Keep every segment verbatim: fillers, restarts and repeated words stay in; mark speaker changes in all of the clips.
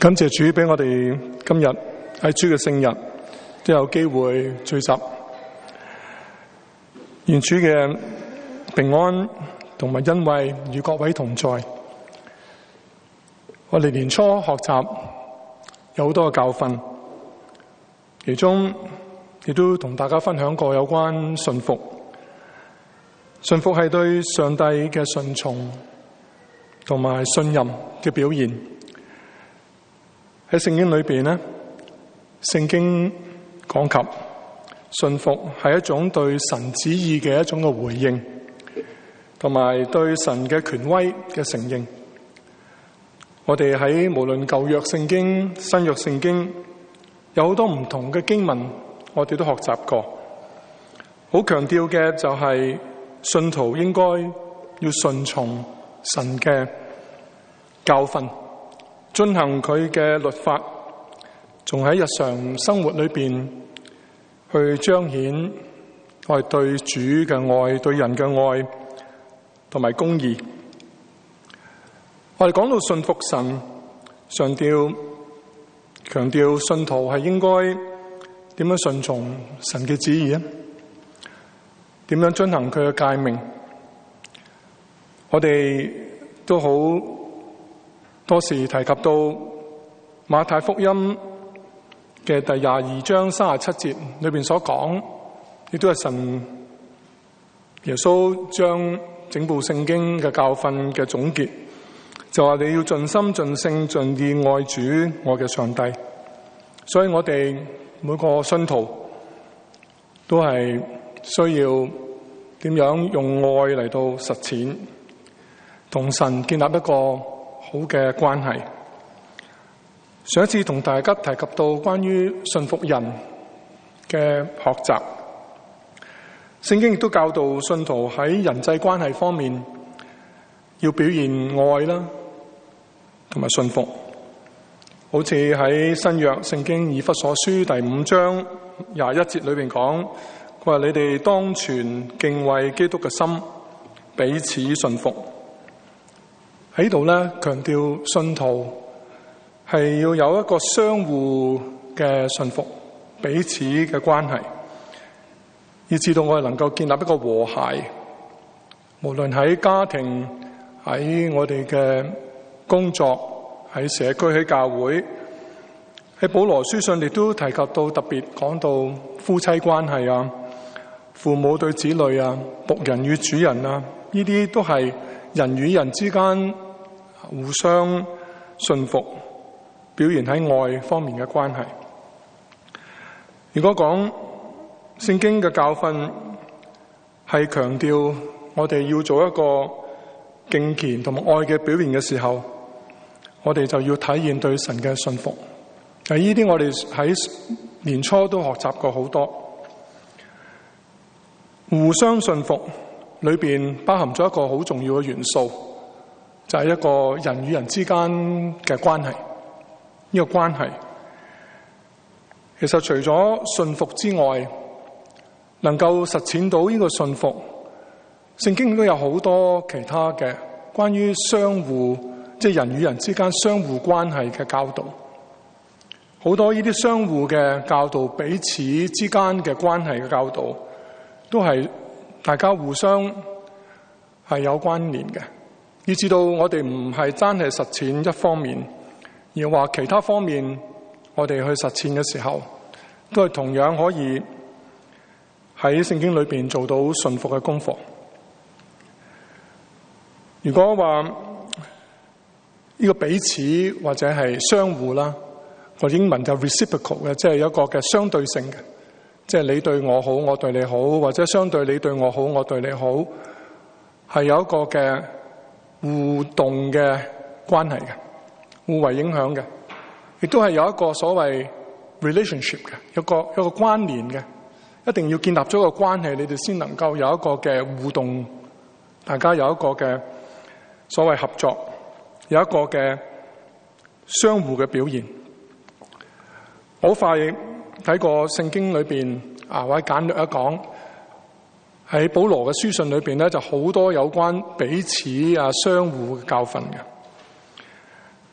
Speaker 1: 感謝主俾我哋今日喺主嘅聖日都有機會聚集，願主嘅平安同埋恩惠與各位同在。我哋年初學習有好多嘅教訓，其中亦都同大家分享過有關信服。信服係對上帝嘅順從同埋信任嘅表現。喺聖經裏邊呢，聖經講及信服係一種對神旨意嘅一種嘅回應，同埋對神嘅權威嘅承認。我哋喺無論舊約聖經、新約聖經，有好多唔同嘅經文，我哋都學習過。好強調嘅就係信徒應該要順從神嘅教訓，遵行佢嘅律法，仲喺日常生活裏邊去彰顯我哋對主嘅愛、對人嘅愛同埋公義。我哋講到信服神，強調強調信徒係應該點樣順從神嘅旨意啊？點樣遵行佢嘅誡命？我哋都好多時提及到馬太福音嘅第廿二章三十七節裏邊所講，亦都係神耶穌將整部聖經嘅教訓嘅總結，就話你要盡心盡性盡意愛主我嘅上帝。所以我哋每個信徒都係需要點樣用愛嚟到實踐，同神建立一個好嘅關係。上一次同大家提及到關於信服人嘅學習，聖經亦都教導信徒喺人際關係方面要表現愛啦，同埋信服。好似喺新約聖經以弗所書第五章廿一節裏邊講，佢話你哋當存敬畏基督嘅心，彼此信服。喺度咧強調信徒係要有一個相互嘅信服，彼此嘅關係，以至到我哋能夠建立一個和諧。無論喺家庭、喺我哋嘅工作、喺社區、喺教會，喺保羅書信亦都提及到，特別講到夫妻關係啊、父母對子女啊、僕人與主人啊，呢啲都係人與人之間互相信服，表現喺愛方面嘅關係。如果講聖經嘅教訓係強調我哋要做一個敬虔同埋愛嘅表現嘅時候，我哋就要體現對神嘅信服。嗱，呢啲我哋喺年初都學習過好多。互相信服裏邊包含咗一個好重要嘅元素，就係一個人與人之間嘅關係。呢個關係其實除咗信服之外，能夠實踐到呢個信服，聖經都有好多其他嘅關於相互，即係人與人之間相互關係嘅教導。好多呢啲相互嘅教導，彼此之間嘅關係嘅教導，都係大家互相係有關聯嘅，以至到我哋唔係單係實踐一方面，而話其他方面我哋去實踐嘅時候，都係同樣可以喺聖經裏邊做到順服嘅功課。如果話呢個彼此或者係相互啦，個英文就 reciprocal 嘅，即係有一個嘅相對性嘅，即係你對我好，我對你好，或者相對你對我好，我對你好，係有一個嘅互動嘅關係嘅，互為影響嘅，亦都係有一個所謂 relationship 嘅，有一個有一個關聯嘅，一定要建立咗一個關係，你哋先能夠有一個嘅互動，大家有一個嘅所謂合作，有一個嘅相互嘅表現。好快睇過聖經裏邊啊，或者簡略一講，喺保羅嘅書信裏邊咧，就好多有關彼此啊相互嘅教訓嘅。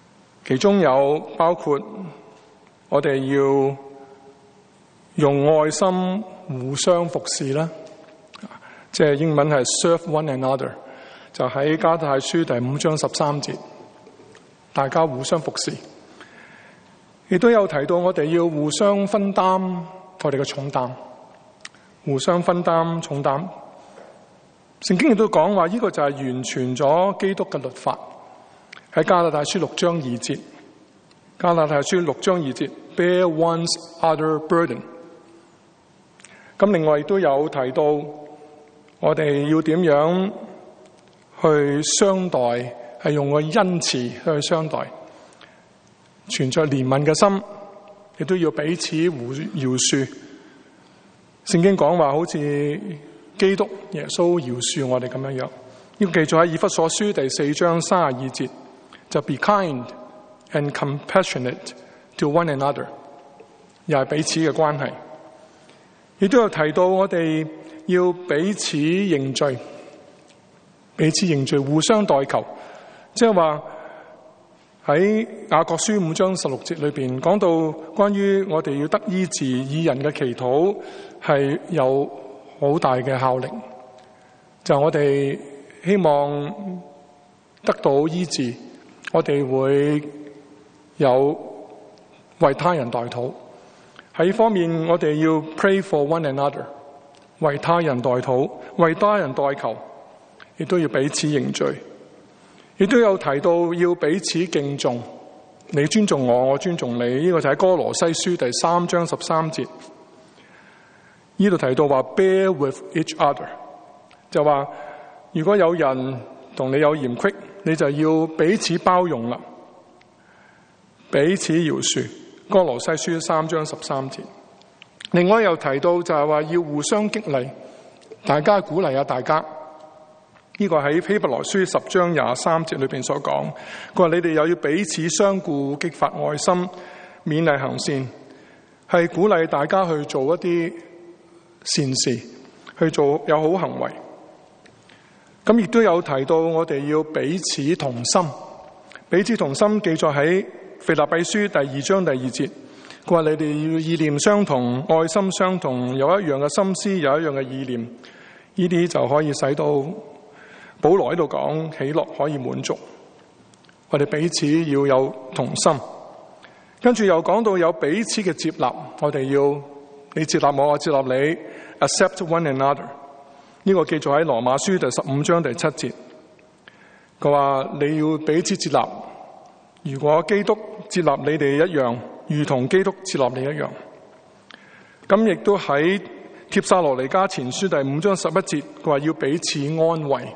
Speaker 1: 其中有包括我哋要用愛心互相服侍啦，即係英文係 serve one another， 就喺加拉太書第五章十三節，大家互相服侍。亦都有提到我哋要互相分擔我哋嘅重擔，互相分擔重擔。聖經亦都講話呢個就係完全咗基督嘅律法，喺加拉太書六章二節，加拉太書六章二節 bear one's other burden。咁另外亦都有提到我哋要點樣去相待，係用個恩慈去相待，存在憐憫嘅心，亦都要彼此互饒恕。聖經講話好似基督耶穌饒恕我哋咁樣樣，要記載喺以弗所書第四章三十二節，就 be kind and compassionate to one another， 又係彼此嘅關係。亦都有提到我哋要彼此認罪，彼此認罪，互相代求，即係話喺雅各書五章十六節裏邊講到關於我哋要得醫治，義人嘅祈禱係有好大嘅效力，就我哋希望得到醫治，我哋會有為他人代禱。喺呢方面我哋要 pray for one another， 為他人代禱，為他人代求，亦都要彼此認罪。亦都有提到要彼此敬重，你尊重我，我尊重你，呢、這個就喺哥羅西書第三章十三節。呢度提到話 bear with each other， 就話如果有人同你有嫌隙，你就要彼此包容啦，彼此饒恕。哥羅西書三章十三節。另外又提到就係話要互相激勵，大家鼓勵下大家。呢、這個喺希伯來書十章廿三節裏邊所講，佢話你哋又要彼此相顧，激發愛心，勉勵行善，係鼓勵大家去做一啲善事，去做有好行為。咁亦都有提到我哋要彼此同心，彼此同心記載喺腓立比書第二章第二節，佢話你哋要意念相同，愛心相同，有一樣嘅心思，有一樣嘅意念，呢啲就可以使到保羅喺度講喜樂可以滿足。我哋彼此要有同心，跟住又講到有彼此嘅接納，我哋要你接納我，我接納你 ，accept one another。呢個記載喺羅馬書第十五章第七節，佢話你要彼此接納。如果基督接納你哋一樣，如同基督接納你一樣。咁亦都喺帖撒羅尼迦前書第五章十一節，佢話要彼此安慰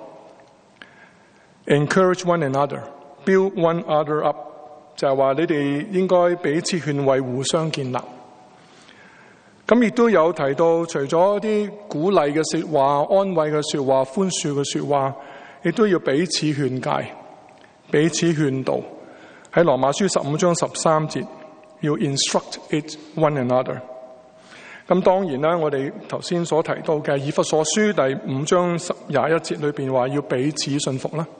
Speaker 1: ，encourage one another，build one other up， 就係話你哋應該彼此勸慰，互相建立。咁亦都有提到，除咗啲鼓勵嘅說話、安慰嘅說話、寬恕嘅說話，亦都要彼此勸誡、彼此勸導。喺羅馬書十五章十三節，要 instruct it one another。咁當然啦，我哋頭先所提到嘅以弗所書第五章廿一節裏邊話要彼此信服啦。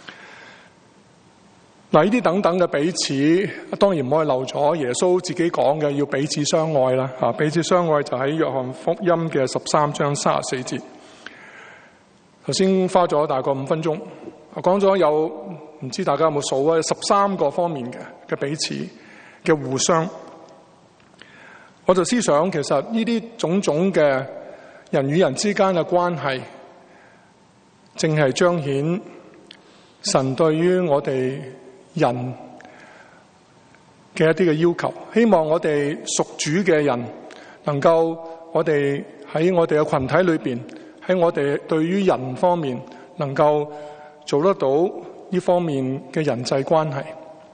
Speaker 1: 嗱，呢啲等等嘅彼此，當然唔可以漏咗耶穌自己講嘅要彼此相愛啦。吓，彼此相愛就喺約翰福音嘅十三章三十四節。頭先花咗大概五分鐘，我講咗有唔知大家有冇數啊？十三個方面嘅嘅彼此嘅互相。我就思想，其實呢啲種種嘅人與人之間嘅關係，正係彰顯神對於我哋人嘅一啲嘅要求。希望我哋屬主嘅人，能夠我哋喺我哋嘅群體裏邊，喺我哋對於人方面，能夠做得到呢方面嘅人際關係。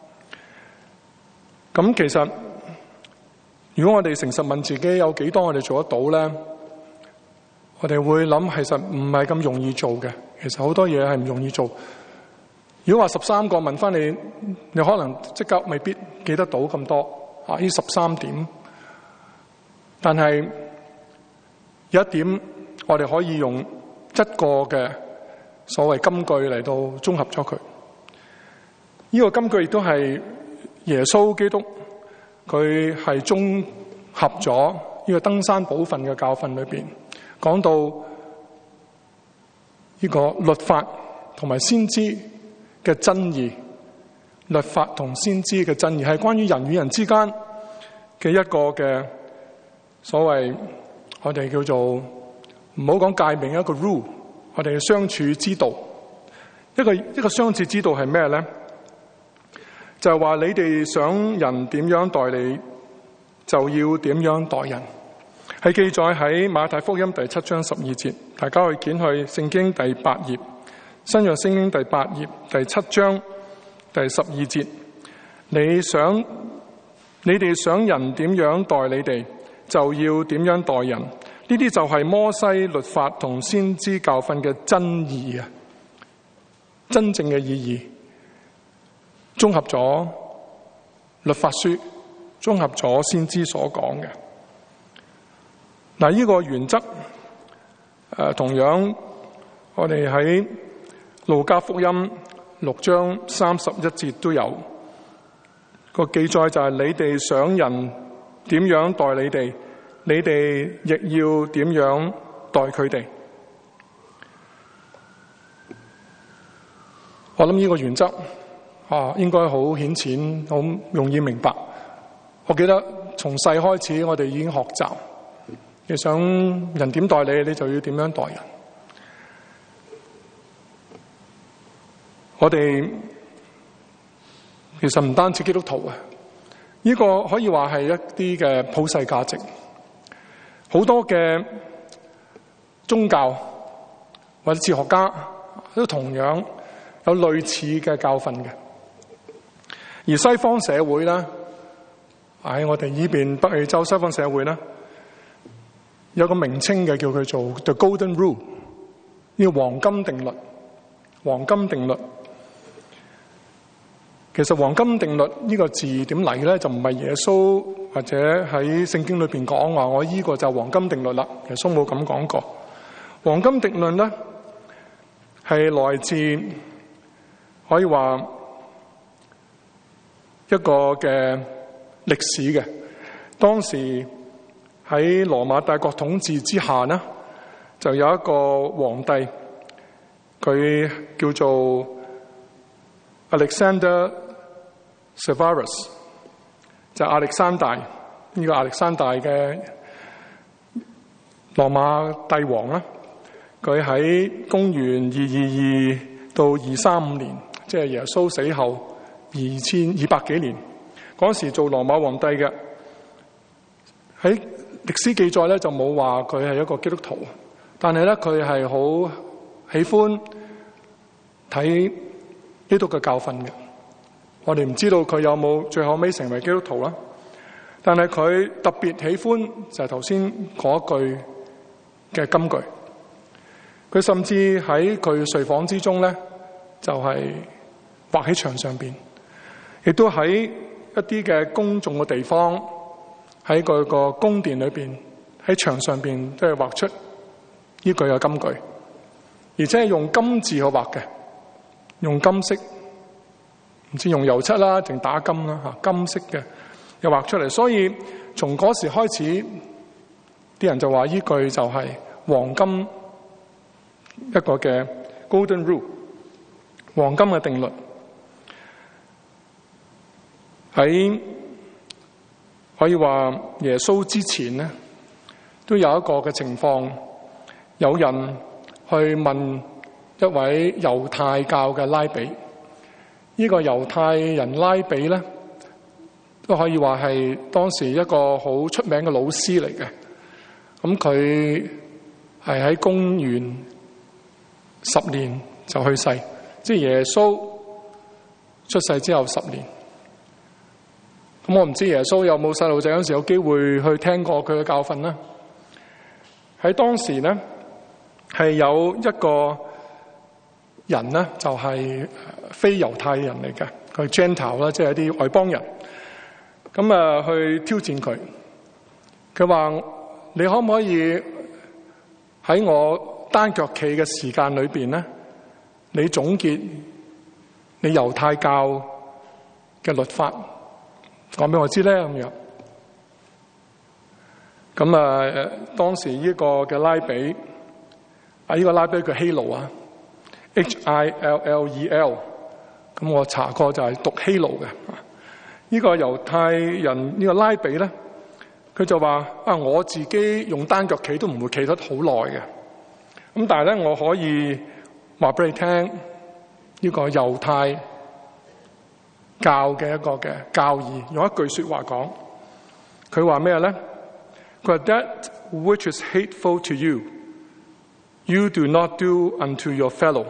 Speaker 1: 咁其實，如果我哋誠實問自己有幾多我哋做得到咧，我哋會諗其實唔係咁容易做嘅。其實好多嘢係唔容易做。如果話十三個問翻你，你可能即刻未必記得到咁多啊！呢十三點，但係有一點我哋可以用一個嘅所謂金句嚟到綜合咗佢。呢個金句亦都係耶穌基督佢係綜合咗呢個登山寶訓嘅教訓裏邊，講到呢個律法同埋先知嘅真義。律法同先知嘅真義係關於人與人之間嘅一個嘅所謂我哋叫做唔好講誡命，一個 rule， 我哋嘅相處之道。一個一個相處之道係咩咧？就係話你哋想人點樣待你，就要點樣待人。係記載喺馬太福音第七章十二節，大家可以捲去聖經第八頁，新約聖經第八頁第七章第十二節。你想你哋想人點樣待你哋，就要點樣待人。呢啲就係摩西律法同先知教訓嘅真義啊，真正嘅意義，綜合咗律法書，綜合咗先知所講嘅。嗱，呢個原則誒，同樣我哋喺路加福音六章三十一節都有個記載，就係你哋想人點樣待你哋，你哋亦要點樣待佢哋。我諗呢個原則啊，應該好顯淺，好容易明白。我記得從細開始，我哋已經學習，你想人點待你，你就要點樣待人。我哋其實唔單止基督徒啊，呢個可以話係一啲嘅普世價值。好多嘅宗教或者哲學家都同樣有類似嘅教訓嘅。而西方社會咧，喺我哋呢邊北美洲西方社會咧，有個名稱嘅，叫佢做 The Golden Rule， 呢個黃金定律。黃金定律其實黃金定律呢個字點嚟咧？就唔係耶穌或者喺聖經裏邊講話我呢個就黃金定律啦。耶穌冇咁講過。黃金定律咧係來自可以話一個嘅歷史嘅。當時喺羅馬帝國統治之下呢，就有一個皇帝，佢叫做 Alexander Severus， 就係亞歷山大，呢、這個亞歷山大嘅羅馬帝王啦。佢喺公元二二二到二三五年，即係耶穌死後二千二百幾年，嗰時做羅馬皇帝嘅。喺歷史記載咧就冇話佢係一個基督徒，但係咧佢係好喜歡睇基督嘅教訓嘅。我哋唔知道佢有冇最後尾成為基督徒啦，但係佢特別喜歡就係頭先嗰句嘅金句。佢甚至喺佢睡房之中咧，就係畫喺牆上邊，亦都喺一啲嘅公眾嘅地方，喺佢個宮殿裏邊，喺牆上邊都係畫出呢句嘅金句，而且係用金字去畫嘅，用金色，唔知用油漆啦定打金啦吓，金色嘅又畫出嚟。所以從嗰時開始，啲人就話呢句就係黃金一個嘅 Golden Rule， 黃金嘅定律。喺可以話耶穌之前呢，都有一個嘅情況，有人去問一位猶太教嘅拉比。呢個猶太人拉比咧，都可以話係當時一個好出名嘅老師嚟嘅。咁佢係喺公元十年就去世，即係耶穌出世之後十年。咁我唔知耶穌有冇細路仔嗰時有機會去聽過佢嘅教訓呢？喺當時呢，係有一個人呢，就係非猶太人嚟嘅，佢 Gentile 啦，即係一啲外邦人。咁啊，去挑戰佢。佢話：你可唔可以喺我單腳企嘅時間裏邊呢，你總結你猶太教嘅律法講俾我知咧咁樣。咁啊，當時呢個嘅拉比啊，呢個拉比叫希路啊 ，H I L L E L。咁我查過就係讀希路嘅。呢個猶太人呢個拉比咧，佢就話啊，我自己用單腳企都唔會企得好耐嘅。咁但係咧，我可以話俾你聽，呢個猶太教嘅一個嘅教義，用一句說話講，佢話咩咧？佢話 That which is hateful to you, you do not do unto your fellow.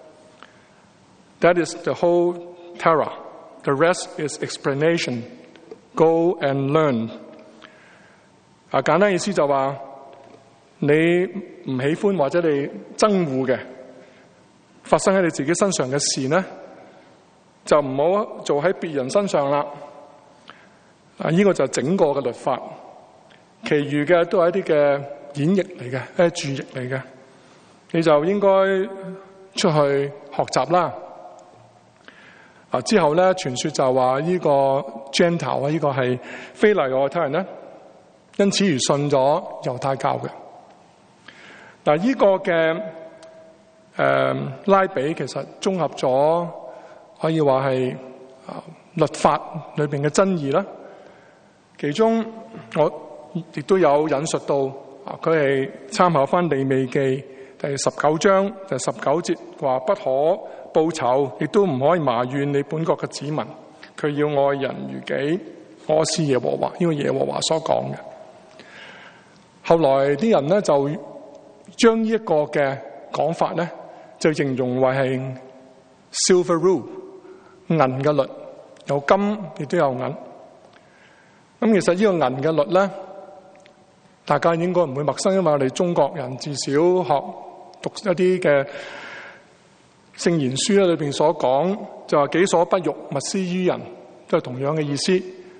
Speaker 1: That is the whole Torah. The rest is explanation. Go and learn. 啊，簡單意思就話，你唔喜歡或者你憎惡嘅發生喺你自己身上嘅事呢，就唔好做喺別人身上啦。啊，呢個就係整個嘅律法。其餘嘅都係一啲嘅演繹嚟嘅，係注譯嚟嘅，你就應該出去學習啦。啊，之後咧，傳說就話呢個 Gentile 啊，呢個係非利猶太人咧，因此而信咗猶太教嘅。嗱，呢個嘅誒、呃、拉比其實綜合咗可以話係啊律法裏邊嘅真義啦。其中我亦都有引述到啊，佢係參考翻利未記第十九章第十九節，話不可報仇，亦都唔可以埋怨你本國嘅子民，佢要愛人如己。我是耶和華，呢個耶和華所講嘅。後來啲人咧就將呢一個嘅講法咧，就形容為係 silver rule 銀嘅律，有金亦都有銀。咁其實呢個銀嘅律咧，大家應該唔會陌生，因為我哋中國人自小學讀一啲嘅聖賢書咧，裏邊所講就話己所不欲，勿施於人，都係同樣嘅意思。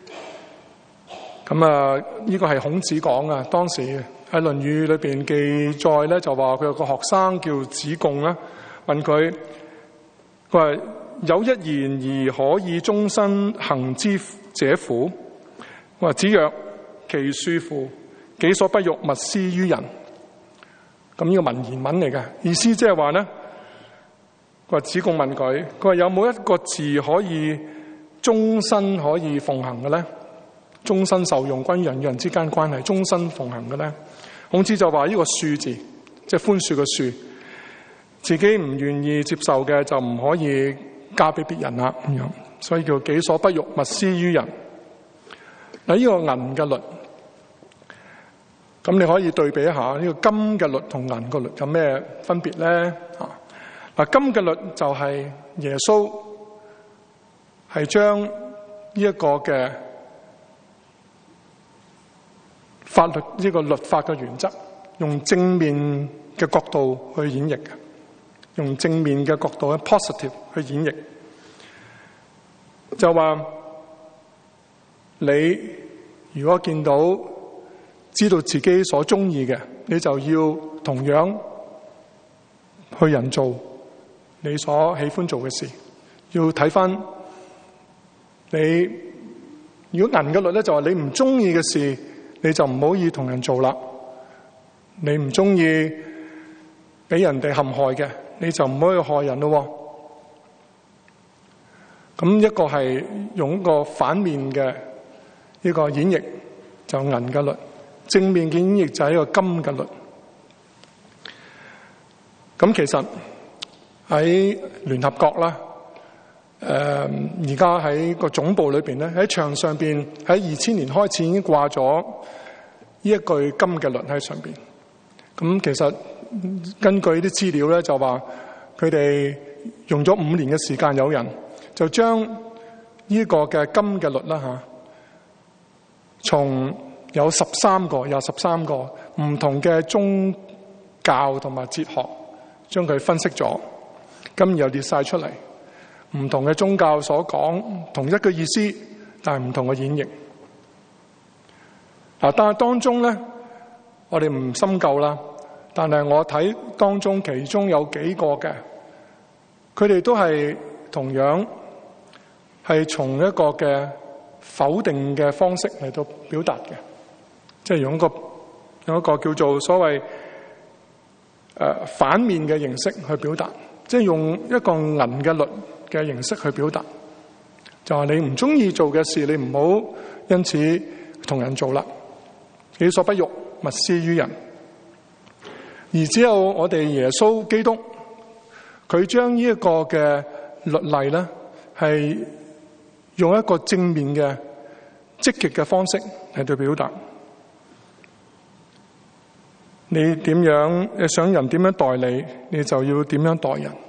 Speaker 1: 咁啊，呢個係孔子講啊，當時喺《論語》裏邊記載咧，就話佢有個學生叫子貢啦，問佢，佢話有一言而可以終身行之者乎？佢話子曰：其恕乎！己所不欲，勿施於人。咁呢個文言文嚟嘅意思，即係話咧，佢話子貢問佢，佢話有冇一個字可以終身可以奉行嘅咧？終身受用，關於人與人之間關係，終身奉行嘅咧？孔子就話呢個恕字，即係寬恕嘅恕，自己唔願意接受嘅就唔可以交俾別人啦咁樣，所以叫己所不欲，勿施於人。嗱，呢個銀嘅律。咁你可以對比一下呢個金嘅律同銀嘅律有咩分別咧？啊，嗱，金嘅律就係耶穌係將呢一個嘅法律呢個律法嘅原則，用正面嘅角度去演繹嘅，用正面嘅角度去 positive 去演繹，就話你如果見到知道自己所中意嘅，你就要同樣去人做你所喜歡做嘅事。要睇翻你，如果銀嘅律咧，就話你唔中意嘅事，你就唔好以同人做啦。你唔中意俾人哋陷害嘅，你就唔可以害人咯。咁一個係用一個反面嘅呢個演繹，就銀嘅律。正面嘅演繹就係一個金嘅律。咁其實喺聯合國啦，誒而家喺個總部裏邊咧，喺牆上邊喺二千年開始已經掛咗呢一句金嘅律喺上邊。咁其實根據啲資料咧，就話佢哋用咗五年嘅時間，有人就將呢個嘅金嘅律啦吓，從有十三個，有十三個唔同嘅宗教同埋哲學，將佢分析咗，咁又列晒出嚟。唔同嘅宗教所講同一個意思，但係唔同嘅演繹。嗱，但係當中咧，我哋唔深究啦。但係我睇當中其中有幾個嘅，佢哋都係同樣係從一個嘅否定嘅方式嚟到表達嘅，即係用一個用一個叫做所謂誒、呃、反面嘅形式去表達，即係用一個銀嘅律嘅形式去表達，就係你唔中意做嘅事，你唔好因此同人做啦。己所不欲，勿施於人。而只有我哋耶穌基督，佢將呢一個嘅律例咧，係用一個正面嘅積極嘅方式嚟到表達。你點樣，你想人點樣待你，你就要點樣待人。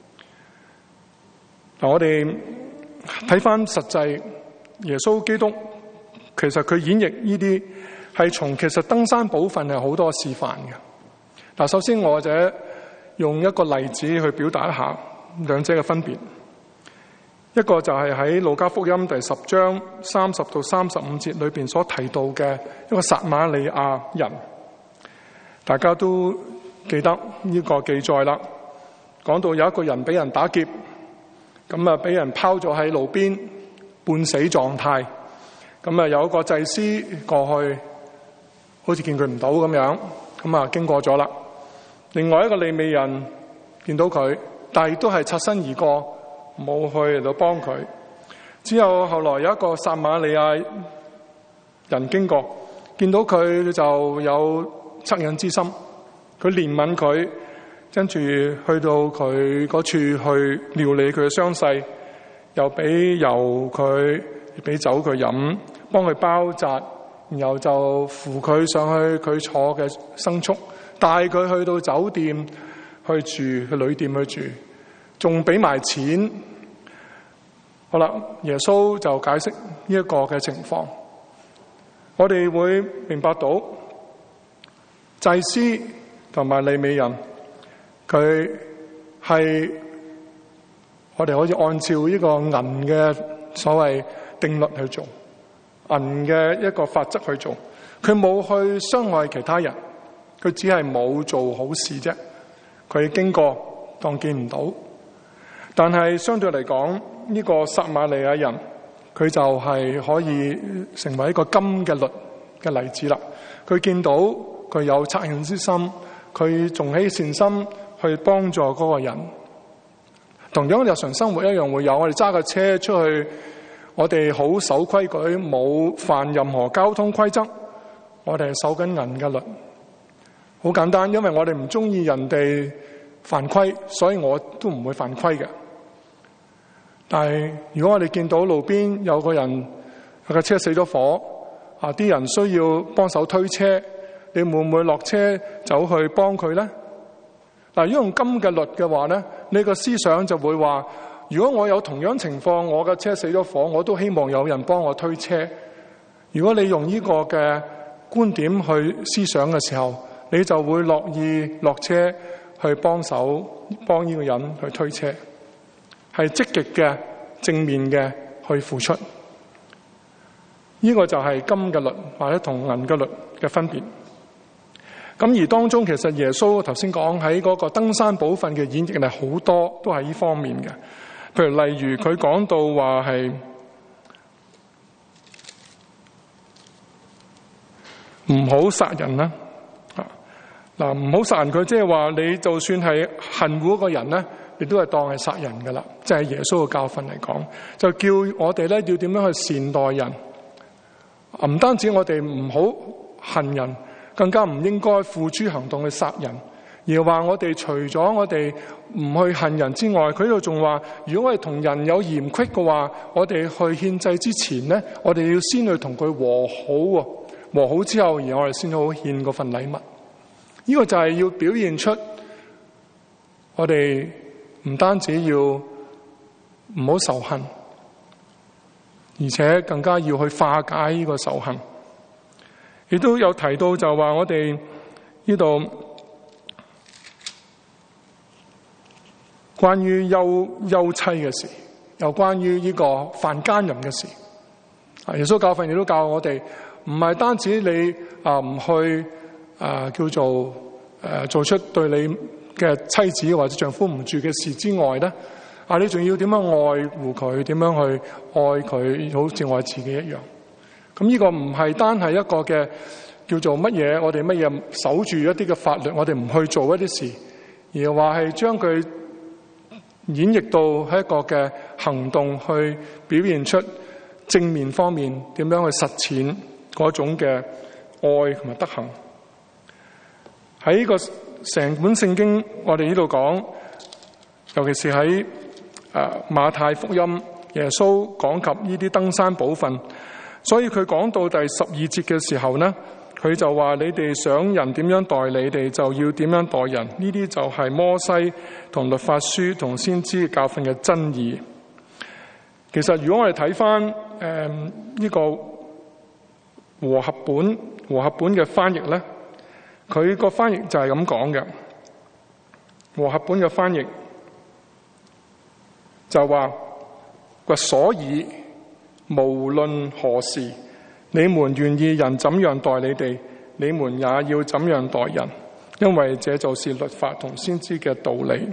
Speaker 1: 嗱，我哋睇翻實際，耶穌基督其實佢演繹呢啲係從其實登山寶訓係好多示範嘅。嗱，首先我就用一個例子去表達一下兩者嘅分別。一個就係喺路加福音第十章三十到三十五節裏邊所提到嘅一個撒瑪利亞人，大家都記得呢個記載啦。講到有一個人俾人打劫，咁啊俾人拋咗喺路邊半死狀態，咁啊有一個祭司過去，好似見佢唔到咁樣，咁啊經過咗啦。另外一個利未人見到佢，但係亦都係擦身而過，冇去嚟到幫佢。之後後來有一個撒瑪利亞人經過，見到佢就有惻隱之心，佢憐憫佢，跟住去到佢嗰處去料理佢嘅傷勢，又俾油佢，俾酒佢飲，幫佢包紮，然後就扶佢上去佢坐嘅牲畜，帶佢去到酒店去住，去旅店去住，仲俾埋錢。好啦，耶穌就解釋呢一個嘅情況，我哋會明白到祭司同埋利未人，佢係我哋可以按照呢個銀嘅所謂定律去做，銀嘅一個法則去做，佢冇去傷害其他人，佢只係冇做好事啫，佢經過當見唔到。但係相對嚟講，呢個撒瑪利亞人，佢就係可以成為一個金嘅律嘅例子啦。佢見到佢有惻隱之心，佢仲起善心去幫助嗰個人。同樣日常生活一樣會有，我哋揸架車出去，我哋好守規矩，冇犯任何交通規則，我哋係守緊銀嘅律。好簡單，因為我哋唔中意人哋犯規，所以我都唔會犯規嘅。但係如果我哋見到路邊有個人佢架車死咗火，啊啲人需要幫手推車，你會唔會落車走去幫佢呢？嗱，如果用金嘅律嘅話呢，你個思想就會話，如果我有同樣情況，我架車死咗火，我都希望有人幫我推車。如果你用呢個嘅觀點去思想嘅時候，你就會樂意落車去幫手幫呢個人去推車，係積極嘅正面嘅去付出。呢個就係金嘅律或者同銀嘅律嘅分別。咁而當中其實耶穌頭先講喺嗰個登山寶訓嘅演繹係好多都係呢方面嘅。譬如例如佢講到話係唔好殺人啦，嗱唔好殺人，佢即係話你就算係恨惡嗰個人咧，亦都係當係殺人噶啦。即係耶穌嘅教訓嚟講，就叫我哋咧要點樣去善待人。唔單止我哋唔好恨人，更加唔應該付諸行動去殺人，而話我哋除咗我哋唔去恨人之外，佢呢度仲話，如果我哋同人有嫌隙嘅話，我哋去獻祭之前咧，我哋要先去同佢和好，和好之後，而我哋先好獻嗰份禮物。呢個就係要表現出我哋唔單止要唔好仇恨，而且更加要去化解呢個仇恨。亦都有提到就話我哋呢度關於休休妻嘅事，又關於呢個犯奸淫嘅事。耶穌教訓亦都教我哋，唔係單止你啊唔去啊叫做誒做出對你嘅妻子或者丈夫唔住嘅事之外咧， 啊，你仲要點樣愛護佢，點樣去愛佢，好似愛自己一樣。咁呢個唔係單係一個嘅叫做乜嘢，我哋乜嘢守住一啲嘅法律，我哋唔去做一啲事，而係話係將佢演繹到喺一個嘅行動，去表現出正面方面點樣去實踐嗰種嘅愛同埋德行。喺呢個成本聖經，我哋呢度講，尤其是喺誒馬太福音，耶穌講及呢啲登山寶訓，所以佢講到第十二節嘅時候呢，佢就話：你哋想人點樣待你哋，就要點樣待人。呢啲就係摩西同律法書同先知教訓嘅真義。其實如果我哋睇翻誒呢個和合本和合本嘅翻譯呢，佢個翻譯就係咁講嘅。和合本嘅翻譯就話：所以無論何時，你們願意人怎樣待你哋，你們也要怎樣待人，因為這就是律法同先知嘅道理。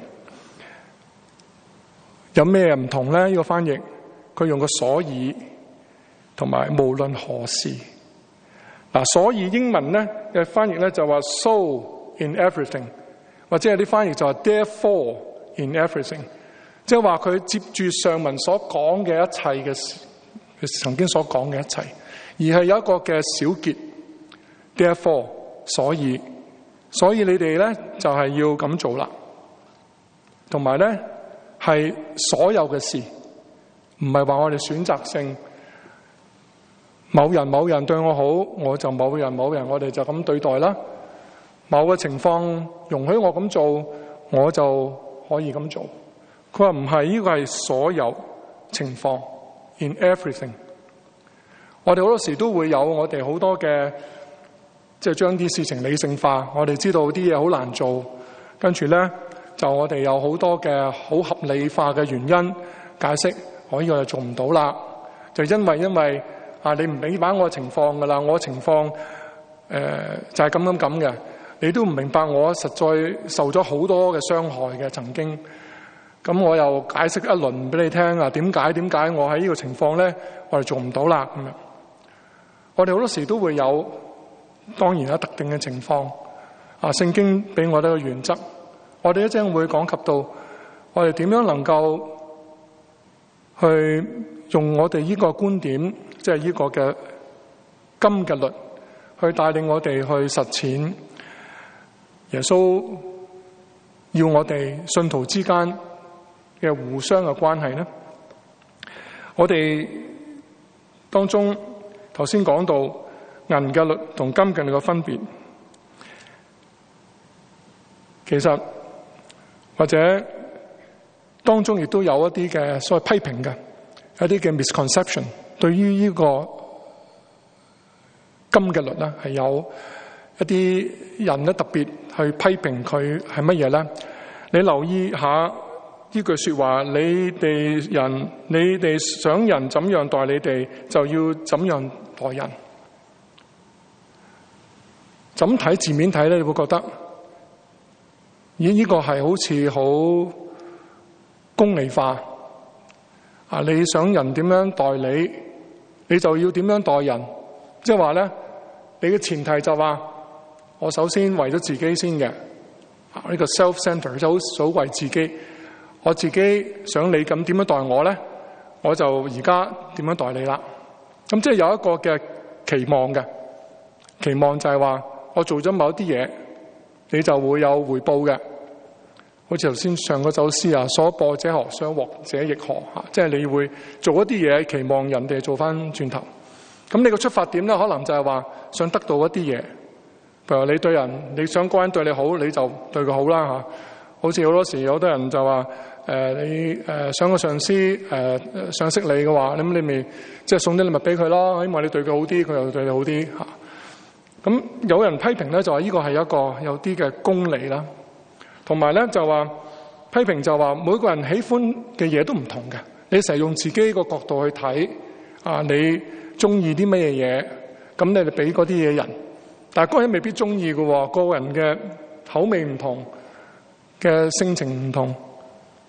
Speaker 1: 有咩唔同呢？呢個翻譯佢用個所以同埋無論何時。嗱，所以英文咧嘅翻譯咧就話 so in everything， 或者有啲翻譯就話 therefore in everything， 即係話佢接住上文所講嘅一切嘅事，佢曾經所講嘅一切，而係有一個嘅小結 therefore， 所以所以你哋咧就係要咁做啦，同埋咧係所有嘅事，唔係話我哋選擇性。某人某人對我好，我就某人某人我哋就咁對待啦。某個情況容許我咁做，我就可以咁做。佢話唔係，呢個係所有情況 in everything。我哋好多時都會有我哋好多嘅，即係將啲事情理性化。我哋知道啲嘢好難做，跟住咧就我哋有好多嘅好合理化嘅原因解釋，我呢個就做唔到啦。就因為因為啊！你唔明白我嘅情況㗎啦，我嘅情況誒、呃、就係咁咁咁嘅，你都唔明白我實在受咗好多嘅傷害嘅曾經。咁我又解釋一輪俾你聽啊，點解點解我喺呢個情況咧，我哋做唔到啦咁樣。我哋好多時都會有，當然有特定嘅情況啊。聖經俾我哋嘅原則，我哋一陣會講及到我哋點樣能夠去用我哋呢個觀點。即係呢個嘅金嘅律，去帶領我哋去實踐耶穌要我哋信徒之間嘅互相嘅關係呢。我哋當中頭先講到銀嘅律同金嘅律嘅分別，其實或者當中亦都有一啲嘅所謂批評嘅一啲嘅 misconception。對於呢個金嘅律咧，係有一啲人咧特別去批評佢係乜嘢咧？你留意下呢句說話，你哋人，你哋想人怎樣待你哋，就要怎樣待人。怎睇字面睇咧，你會覺得咦？呢個係好似好功利化啊！你想人點樣待你，你就要點樣待人，即係話咧，你嘅前提就話，我首先為咗自己先嘅，呢個 self-centered 就好數為自己，我自己想你咁點樣待我咧，我就而家點樣待你啦。咁即係有一個嘅期望嘅，期望就係話我做咗某一啲嘢，你就會有回報嘅。好似頭先上嗰首詩啊，所播者何，所獲者亦何吓，即係你會做一啲嘢，期望人哋做翻轉頭。咁你個出發點咧，可能就係話想得到一啲嘢，譬如你對人，你想嗰人對你好，你就對佢好啦吓。好似好多時有好多人就話誒、呃，你誒想個上司誒賞識你嘅話，咁你咪即係送啲禮物俾佢咯，希望你對佢好啲，佢又對你好啲吓。咁有人批評咧，就話呢個係一個有啲嘅功利啦。同埋咧就話批評就話每個人喜歡嘅嘢都唔同嘅，你成日用自己個角度去睇啊，你中意啲乜嘢嘢，咁你哋俾嗰啲嘢人，但係嗰人未必中意嘅，個人嘅口味唔同，嘅性情唔同，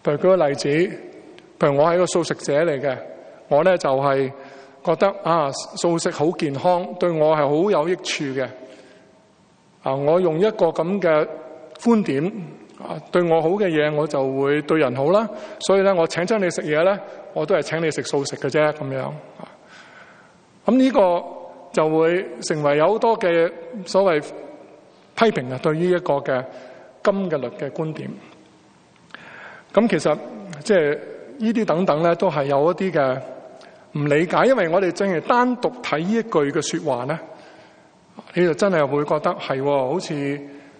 Speaker 1: 譬如舉個例子，譬如我係一個素食者嚟嘅，我咧就係覺得啊素食好健康，對我係好有益處嘅。啊，我用一個咁嘅觀點啊，對我好嘅嘢我就會對人好啦。所以咧，我請親你食嘢咧，我都係請你食素食嘅啫，咁樣啊。咁呢個就會成為有好多嘅所謂批評啊，對於一個嘅金嘅律嘅觀點。咁其實即係呢啲等等咧，都係有一啲嘅唔理解，因為我哋淨係單獨睇呢一句嘅說話咧，你就真係會覺得係好似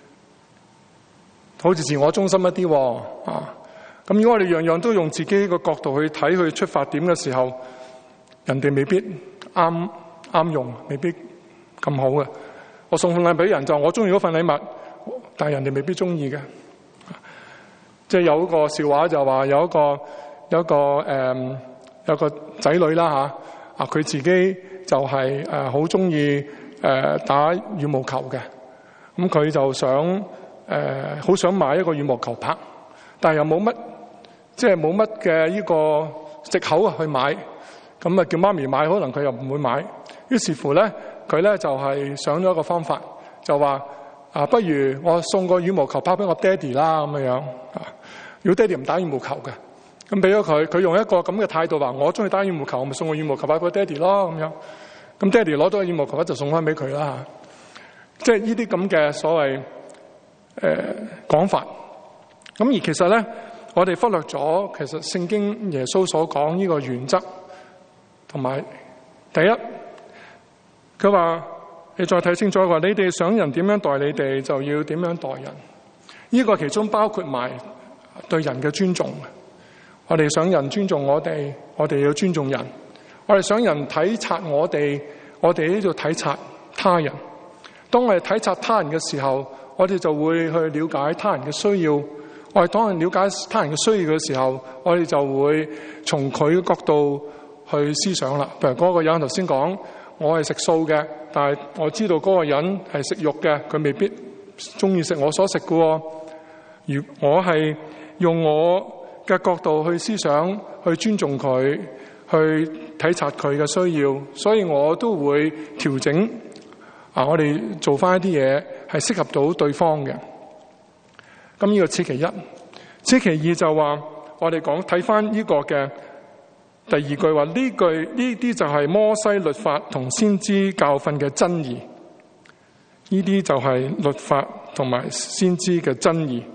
Speaker 1: 好似自我中心一啲啊。咁如果我哋樣樣都用自己個角度去睇去出發點嘅時候，人哋未必啱啱用，未必咁好嘅。我送份禮俾人就我中意嗰份禮物，但係人哋未必中意嘅。即係有一個笑話就話有一個有一個誒、嗯、有個仔女啦吓啊，佢自己就係誒好中意誒打羽毛球嘅，咁佢就想誒好、呃、想買一個羽毛球拍，但係又冇乜即係冇乜嘅呢個藉口去買，咁啊叫媽咪買，可能佢又唔會買。於是乎咧，佢咧就係想咗一個方法，就話啊，不如我送個羽毛球拍俾我爹哋啦，咁樣樣啊。如果爹哋唔打羽毛球嘅，咁俾咗佢，佢用一個咁嘅態度話：我中意打羽毛球，我咪送個羽毛球拍俾爹哋咯，咁樣。咁爹哋攞到個羽毛球拍就送翻俾佢啦。即係呢啲咁嘅所謂誒講法。咁而其實咧，我哋忽略咗其實聖經耶穌所講呢個原則，同埋第一，佢話你再睇清楚，話你哋想人點樣待你哋，就要點樣待人。呢個其中包括埋對人嘅尊重。我哋想人尊重我哋，我哋要尊重人。我哋想人體察我哋，我哋呢度體察他人。當我哋體察他人嘅時候，我哋就會去了解他人嘅需要。我哋當我哋了解他人嘅需要嘅時候，我哋就會從佢嘅角度去思想啦。譬如嗰個人頭先講，我係食素嘅，但係我知道嗰個人係食肉嘅，佢未必中意食我所食嘅。如我係用我嘅角度去思想，去尊重佢，去體察佢嘅需要，所以我都會調整啊，我哋做翻一啲嘢係適合到對方嘅。咁呢個此其一，此其二就話我哋講睇翻呢個嘅第二句話，呢句呢啲就係摩西律法同先知教訓嘅真義，呢啲就係律法同埋先知嘅真義。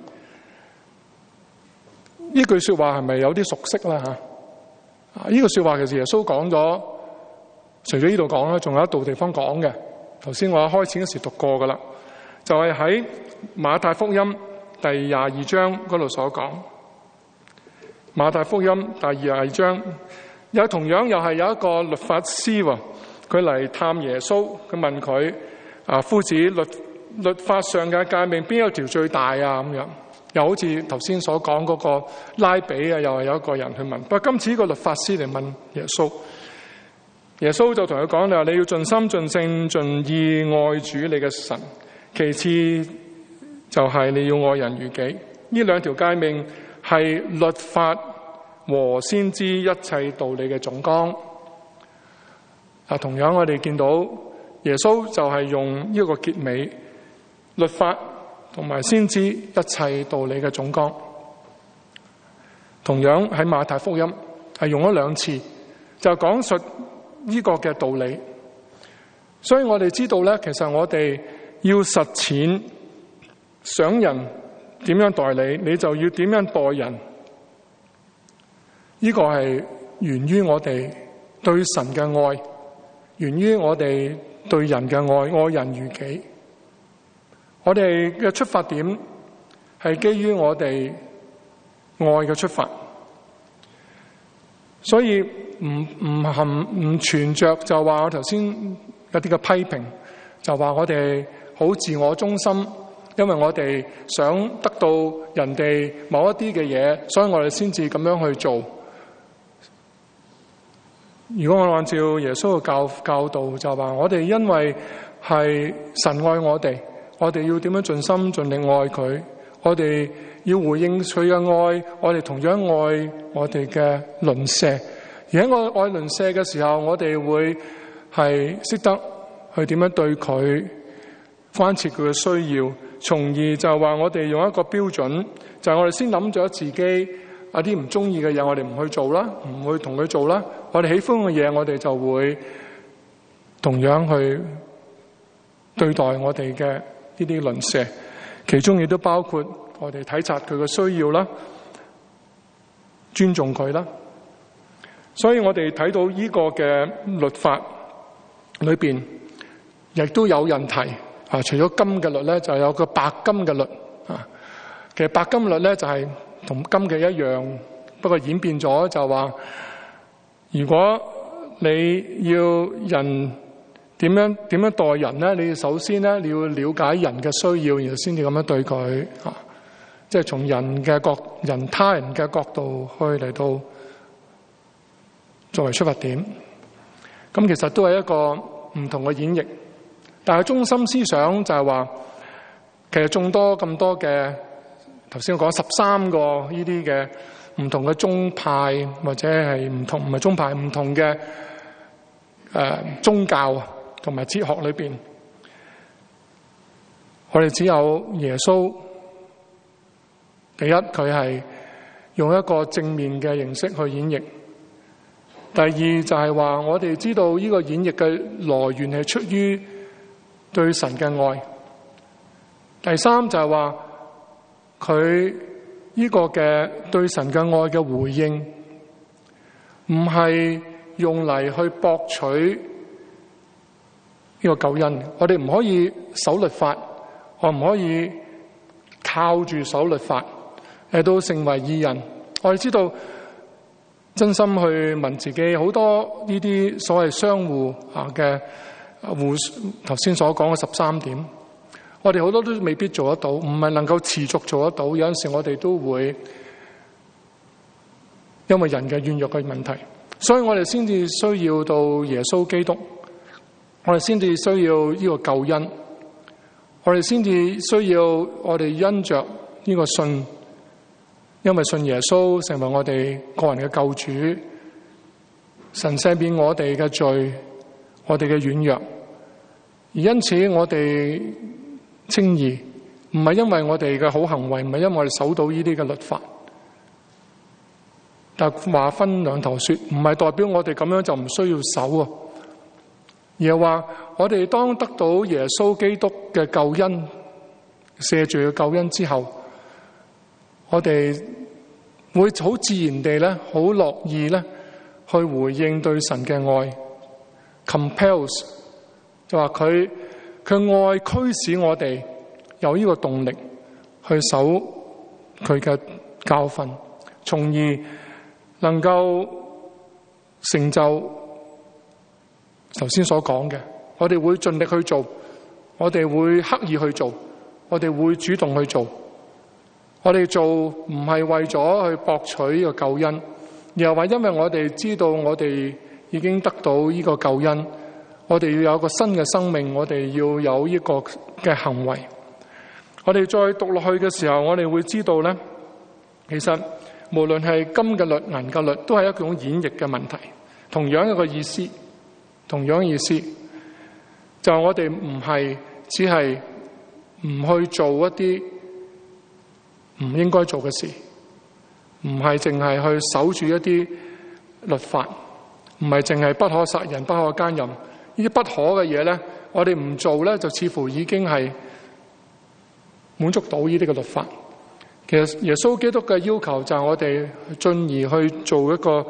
Speaker 1: 呢句說話係咪有啲熟悉啦？吓，啊，呢個說話其實耶穌講咗，除咗呢度講咧，仲有一度地方講嘅。頭先我開始嗰時讀過噶啦，就係喺馬太福音第廿二章嗰度所講。馬太福音第廿二章有同樣又係有一個律法師，佢嚟探耶穌，佢問佢啊，夫子，律律法上嘅誡命邊一條最大啊？咁樣。又好似頭先所講嗰個拉比啊，又係有一個人去問。不過今次呢個律法師嚟問耶穌，耶穌就同佢講：你話你要盡心盡性盡意愛主你嘅神，其次就係你要愛人如己。呢兩條誡命係律法和先知一切道理嘅總綱。啊，同樣我哋見到耶穌就係用呢個結尾，律法同埋先知一切道理嘅總綱。同樣喺馬太福音係用咗兩次，就講述呢個嘅道理。所以我哋知道咧，其實我哋要實踐想人點樣待你，你就要點樣待人。呢個係源於我哋對神嘅愛，源於我哋對人嘅愛，愛人如己。我哋嘅出發點係基於我哋愛嘅出發，所以唔唔含唔存着就話我頭先有啲嘅批評，就話我哋好自我中心，因為我哋想得到人哋某一啲嘅嘢，所以我哋先至咁樣去做。如果我按照耶穌嘅教教導，就話我哋因為係神愛我哋，我哋要點樣盡心盡力愛佢， 我哋要回應佢嘅愛，我哋同樣愛我哋嘅鄰舍。而喺我愛鄰舍嘅時候，我哋會係識得去點樣對佢，關切佢嘅需要，從而就係話我哋用一個標準，就係我哋先諗咗自己有啲唔中意嘅嘢，我哋唔去做啦，唔去同佢做啦。我哋喜歡嘅嘢，我哋就會同樣去對待我哋嘅呢啲鄰舍，其中亦都包括我哋體察佢嘅需要啦，尊重佢啦。所以我哋睇到呢個嘅律法裏邊，亦都有人提啊，除咗金嘅律咧，就有個白金嘅律啊。其實白金律咧就係同金嘅一樣，不過演變咗就話，如果你要人點樣點樣待人咧，你首先咧你要了解人嘅需要，然後先至咁樣對佢啊，即係從人嘅角人他人嘅角度去嚟到作為出發點。咁其實都係一個唔同嘅演繹，但係中心思想就係話，其實眾多咁多嘅頭先我講十三個呢啲嘅唔同嘅宗派，或者係唔同唔係宗派唔同嘅誒、呃、宗教同埋哲學裏邊，我哋只有耶穌。第一，佢係用一個正面嘅形式去演繹；第二就係話，我哋知道呢個演繹嘅來源係出於對神嘅愛；第三就係話，佢呢個嘅對神嘅愛嘅回應，唔係用嚟去博取呢個救恩。我哋唔可以守律法，我唔可以靠住守律法嚟到成為義人。我哋知道真心去問自己，好多呢啲所謂相互啊嘅互頭先所講嘅十三點，我哋好多都未必做得到，唔係能夠持續做得到。有陣時我哋都會因為人嘅軟弱嘅問題，所以我哋先至需要到耶穌基督，我哋先至需要呢個救恩，我哋先至需要我哋因着呢個信，因為信耶穌成為我哋個人嘅救主，神赦免我哋嘅罪，我哋嘅軟弱，而因此我哋稱義，唔係因為我哋嘅好行為，唔係因為我哋守到呢啲嘅律法。但話分兩頭說，唔係代表我哋咁樣就唔需要守啊，而係話我哋當得到耶穌基督嘅救恩、赦罪嘅救恩之後，我哋會好自然地咧，好樂意咧去回應對神嘅愛 ，compels 就話佢佢愛驅使我哋有呢個動力去守佢嘅教訓，從而能夠成就頭先所講嘅。我哋會盡力去做，我哋會刻意去做，我哋會主動去做。我哋做唔係為咗去博取呢個救恩，而係話因為我哋知道我哋已經得到呢個救恩，我哋要有一個新嘅生命，我哋要有呢個嘅行為。我哋再讀落去嘅時候，我哋會知道咧，其實無論係金嘅律、銀嘅律，都係一種演繹嘅問題，同樣一個意思，同樣意思，就係我哋唔係只係唔去做一啲唔應該做嘅事，唔係淨係去守住一啲律法，唔係淨係不可殺人、不可奸淫呢啲不可嘅嘢咧，我哋唔做咧，就似乎已經係滿足到呢啲嘅律法。其實耶穌基督嘅要求就係我哋進而去做一個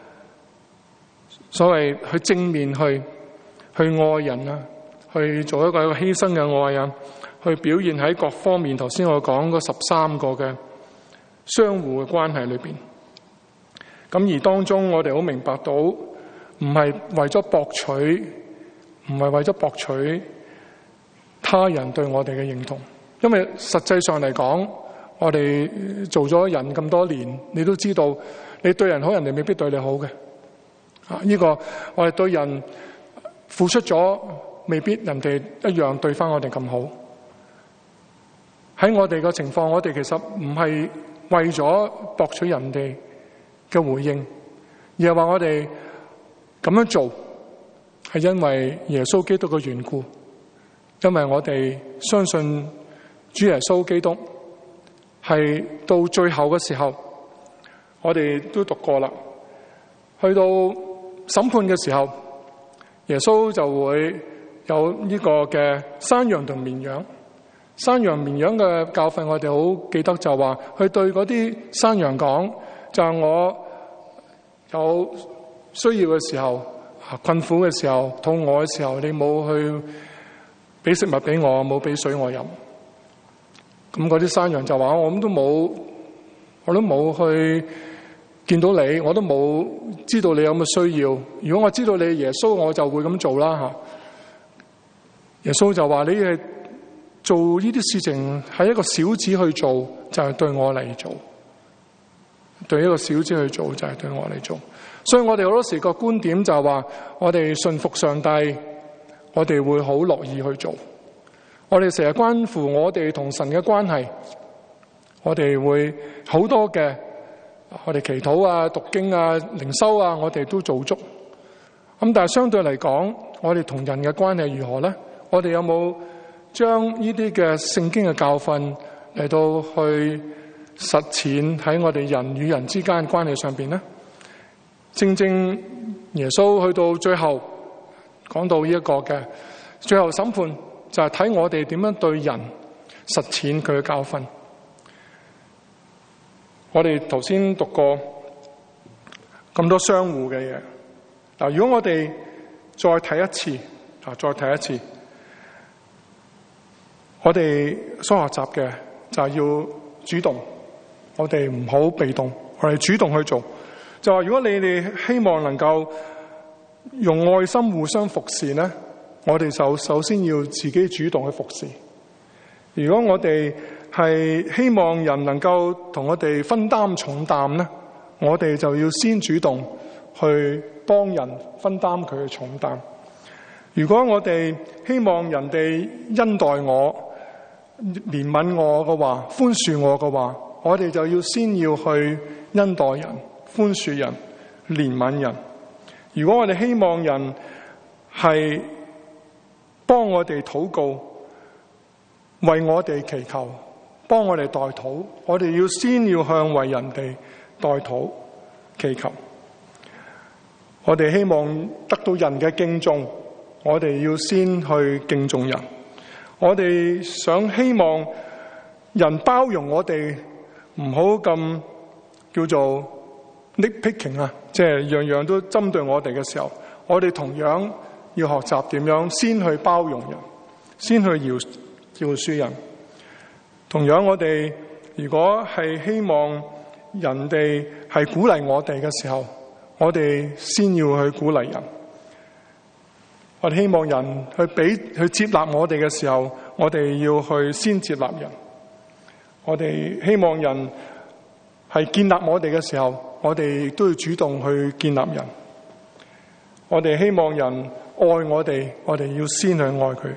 Speaker 1: 所謂去正面去去愛人啊，去做一個一個犧牲嘅愛啊，去表現喺各方面。頭先我講嗰十三個嘅相互嘅關係裏邊，咁而當中我哋好明白到，唔係為咗博取，唔係為咗博取他人對我哋嘅認同，因為實際上嚟講，我哋做咗人咁多年，你都知道，你對人好，人哋未必對你好嘅。啊，呢個我哋對人付出咗，未必人哋一樣對翻我哋咁好。 喺我哋嘅情況，我哋其實唔係為咗博取人哋嘅回應，而係話我哋咁樣做係因為耶穌基督嘅緣故，因為我哋相信主耶穌基督係到最後嘅時候，我哋都讀過啦，去到審判嘅時候，耶穌就會有呢個嘅山羊同綿羊。山羊綿羊嘅教訓我哋好記得，就話佢對嗰啲山羊講，就係我有需要嘅時候、困苦嘅時候、肚餓嘅時候，你冇去俾食物俾我，冇俾水我飲。咁嗰啲山羊就話，我咁都冇，我都冇去見到你，我都冇知道你有乜需要。如果我知道你係耶穌，我就會咁做啦吓。耶穌就話，你係做呢啲事情係一個小子去做，就係對我嚟做；對一個小子去做，就係對我嚟做。所以我哋好多時個觀點就係話，我哋信服上帝，我哋會好樂意去做。我哋成日關乎我哋同神嘅關係，我哋會好多嘅，我哋祈禱啊、讀經啊、靈修啊，我哋都做足。咁但係相對嚟講，我哋同人嘅關係如何呢？我哋有冇將呢啲嘅聖經嘅教訓嚟到去實踐喺我哋人與人之間嘅關係上邊呢？正正耶穌去到最後講到呢一個嘅最後審判，就係睇我哋點樣對人實踐佢嘅教訓。我哋頭先讀過咁多相互嘅嘢，嗱，如果我哋再睇一次，啊，再睇一次。我哋所學習嘅就係要主動，我哋唔好被動，我哋主動去做。就話如果你哋希望能夠用愛心互相服侍呢，我哋就首先要自己主動去服侍。如果我哋係希望人能夠同我哋分擔重擔呢，我哋就要先主動去幫人分擔佢嘅重擔。如果我哋希望人哋恩待我、憐憫我嘅話，寬恕我嘅話，我哋就要先要去恩待人、寬恕人、憐憫人。如果我哋希望人係幫我哋禱告、為我哋祈求、幫我哋代禱，我哋要先要向為人哋代禱祈求。我哋希望得到人嘅敬重，我哋要先去敬重人。我哋想希望人包容我哋，唔好咁叫做 nitpicking 啊，即係樣樣都針對我哋嘅時候，我哋同樣要學習點樣先去包容人，先去饒饒恕人。同樣我哋如果係希望人哋係鼓勵我哋嘅時候，我哋先要去鼓勵人。我哋希望人去俾去接納我哋嘅時候，我哋要去先接納人。我哋希望人係建立我哋嘅時候，我哋亦都要主動去建立人。我哋希望人愛我哋，我哋要先去愛佢。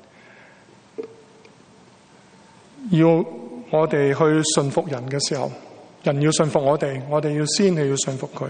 Speaker 1: 要我哋去順服人嘅時候，人要順服我哋，我哋要先去要順服佢。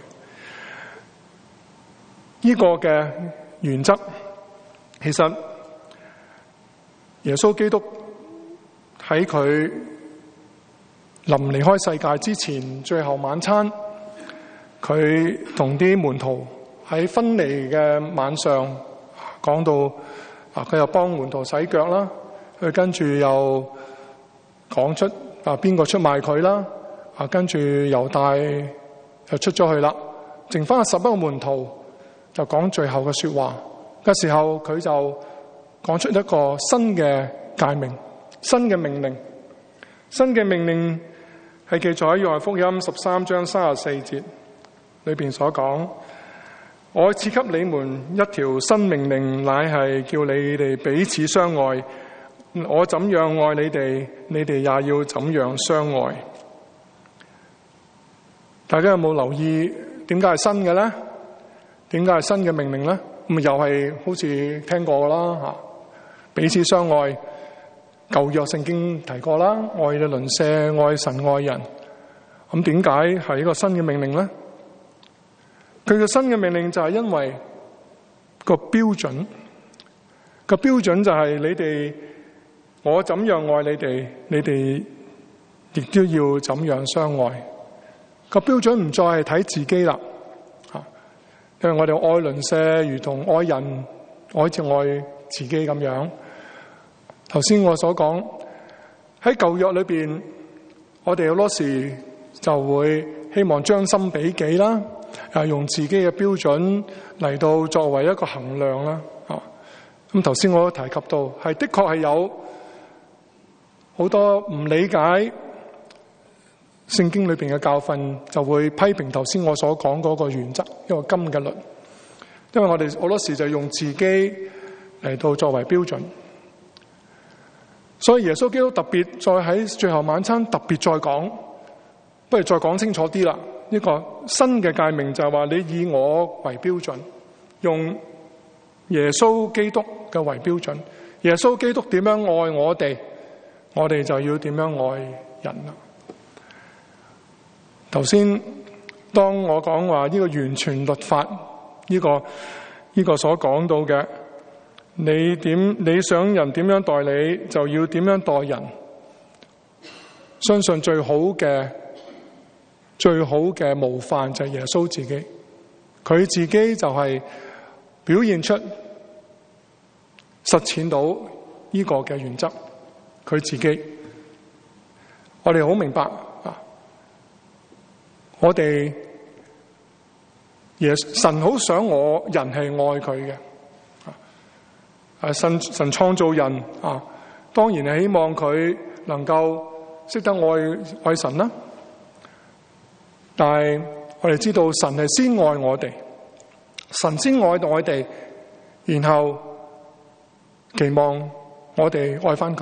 Speaker 1: 呢個嘅原則，其實耶穌基督喺佢臨離開世界之前，最後晚餐，佢同啲門徒喺分離嘅晚上講到，啊，佢又幫門徒洗腳啦，佢跟住又講出啊邊個出賣佢啦，啊跟住猶大又出咗去啦，剩翻十一個門徒就講最後嘅說話嘅時候，佢就講出一個新嘅誡命、新嘅命令。新嘅命令係記載喺約翰福音十三章三十四節裏邊所講：我賜給你們一條新命令，乃係叫你哋彼此相愛。我怎樣愛你哋，你哋也要怎樣相愛。大家有冇留意點解係新嘅咧？點解係新嘅命令咧？咁又係好似聽過噶啦吓，彼此相愛。 舊約聖經提過啦，愛你鄰舍，愛神愛人。咁點解係一個新嘅命令呢？佢嘅新嘅命令就係因為個標準，個標準就係你哋，我怎樣愛你哋，你哋亦都要怎樣相愛。個標準唔再係睇自己啦，因為我哋愛鄰舍如同愛人，好似愛自己咁樣。頭先我所講喺舊約裏邊，我哋好多時就會希望將心比己啦，啊，用自己嘅標準嚟到作為一個衡量啦。啊，咁頭先我都提及到，係的確係有好多唔理解聖經裏邊嘅教訓，就會批評頭先我所講嗰個原則，一個金嘅律。因為我哋好多時就用自己嚟到作為標準。所以耶穌基督特別再喺最後晚餐特別再講，不如再講清楚啲啦。呢個新嘅誡命就係話，你以我為標準，用耶穌基督嘅為標準。耶穌基督點樣愛我哋，我哋就要點樣愛人啦。頭先當我講話呢個完全律法，呢個呢個所講到嘅，你點你想人點樣待你，就要點樣待人。相信最好嘅最好嘅模範就係耶穌自己，佢自己就係表現出實踐到呢個嘅原則。佢自己，我哋好明白啊！我哋耶神好想我人係愛佢嘅。啊！神神創造人啊，當然係希望佢能夠識得愛愛神啦。但係我哋知道神係先愛我哋，神先愛我哋，然後期望我哋愛翻佢。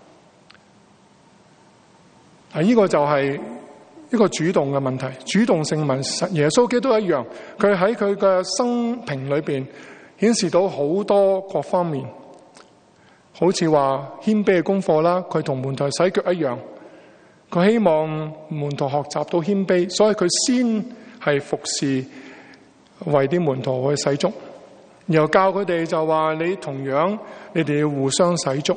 Speaker 1: 啊！呢個就係一個主動嘅問題，主動性問耶穌基督一樣，佢喺佢嘅生平裏邊顯示到好多各方面，好似話謙卑嘅功課啦，佢同門徒洗腳一樣，佢希望門徒學習到謙卑，所以佢先係服侍，為啲門徒去洗足，然後教佢哋就話，你同樣你哋要互相洗足。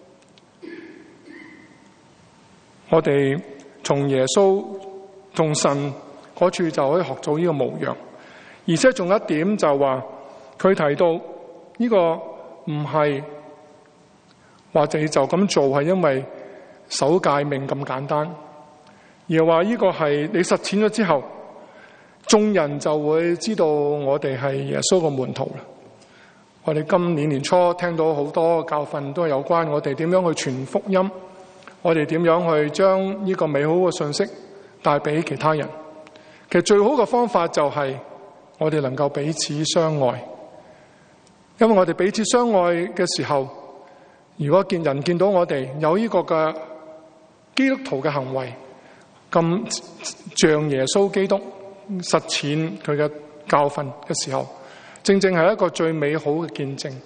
Speaker 1: 我哋從耶穌同神嗰處就可以學到呢個模樣，而且仲有一點就話，佢提到呢個唔係或者就咁做係因為守誡命咁簡單，而係話呢個係你實踐咗之後，眾人就會知道我哋係耶穌嘅門徒啦。我哋今年年初聽到好多教訓都係有關我哋點樣去傳福音，我哋點樣去將呢個美好嘅信息帶俾其他人。其實最好嘅方法就係我哋能夠彼此相愛，因為我哋彼此相愛嘅時候，如果見人見到我哋有呢個嘅基督徒嘅行為，咁像耶穌基督實踐佢嘅教訓嘅時候，正正係一個最美好嘅見證。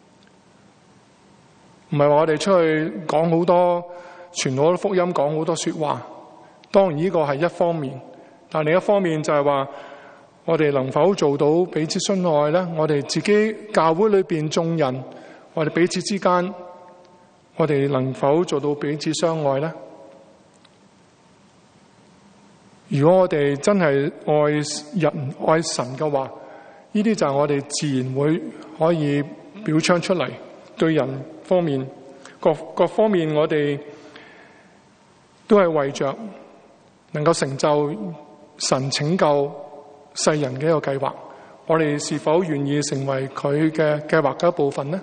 Speaker 1: 唔係話我哋出去講好多傳好多福音，講好多說話，當然呢個係一方面，但另一方面就係話我哋能否做到彼此相愛呢？我哋自己教會裏邊眾人，我哋彼此之間，我哋能否做到彼此相愛呢？如果我哋真係愛人愛神嘅話，呢啲就係我哋自然會可以表彰出嚟。對人方面，各各方面，我哋都係為着能夠成就神拯救世人嘅一個計劃。我哋是否願意成為佢嘅計劃嘅一部分呢？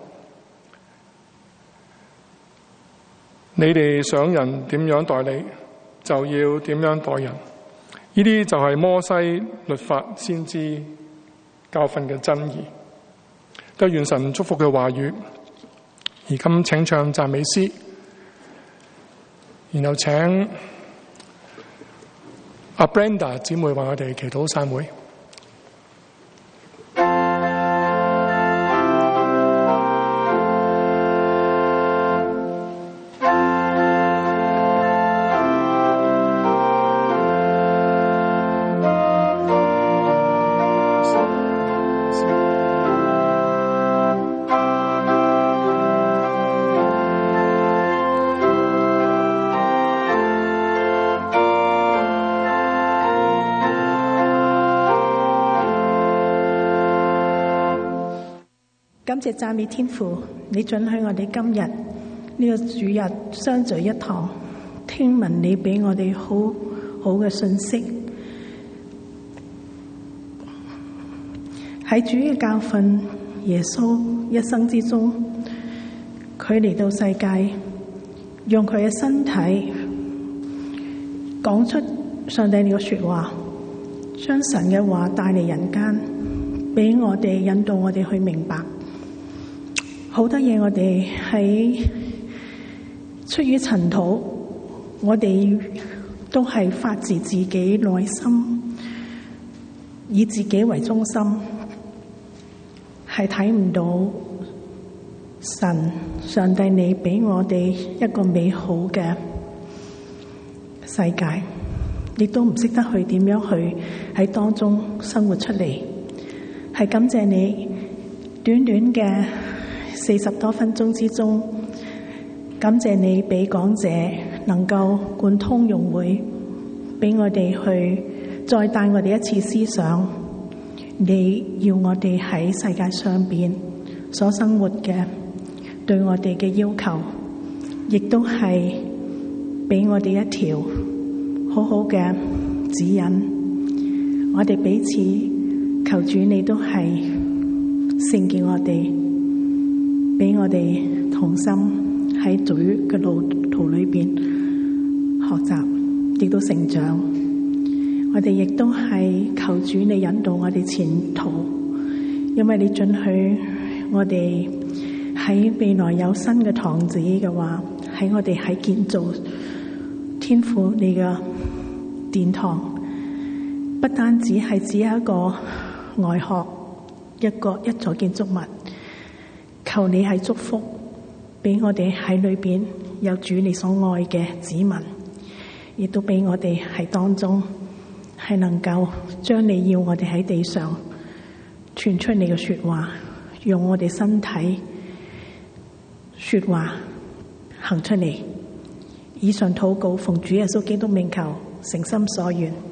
Speaker 1: 你哋想人點樣待你，就要點樣待人。呢啲就係摩西律法先知教訓嘅真義。都願神祝福嘅話語。而今請唱讚美詩，然後請阿 Brenda 姊妹為我哋祈禱散會。
Speaker 2: 感謝讚美天父，你准許我哋今日呢個主日相聚一堂，聽聞你俾我哋好好嘅信息。喺主嘅教訓，耶穌一生之中，佢嚟到世界，用佢嘅身體講出上帝呢個說話，將神嘅話帶嚟人間，俾我哋引導我哋去明白好多嘢。我哋喺出於塵土，我哋都係發自自己內心，以自己為中心，係睇唔到神上帝你俾我哋一個美好嘅世界，亦都唔識得去點樣去喺當中生活出嚟。係感謝你短短嘅四十多分鐘之中，感謝你俾講者能夠貫通融會，俾我哋去再帶我哋一次思想你要我哋喺世界上邊所生活嘅，對我哋嘅要求，亦都係俾我哋一條好好嘅指引。我哋彼此求主你都係聖潔我哋，俾我哋同心喺主嘅路途裏邊學習，亦都成長。我哋亦都係求主你引導我哋前途，因為你准許我哋喺未來有新嘅堂子嘅話，喺我哋喺建造天父你嘅殿堂，不單止係只有一個外殼，一個一座建築物，求你係祝福俾我哋喺裏邊有主你所愛嘅子民，亦都俾我哋喺當中係能夠將你要我哋喺地上傳出你嘅說話，用我哋身體說話行出嚟。以上禱告奉主耶穌基督名求，誠心所願。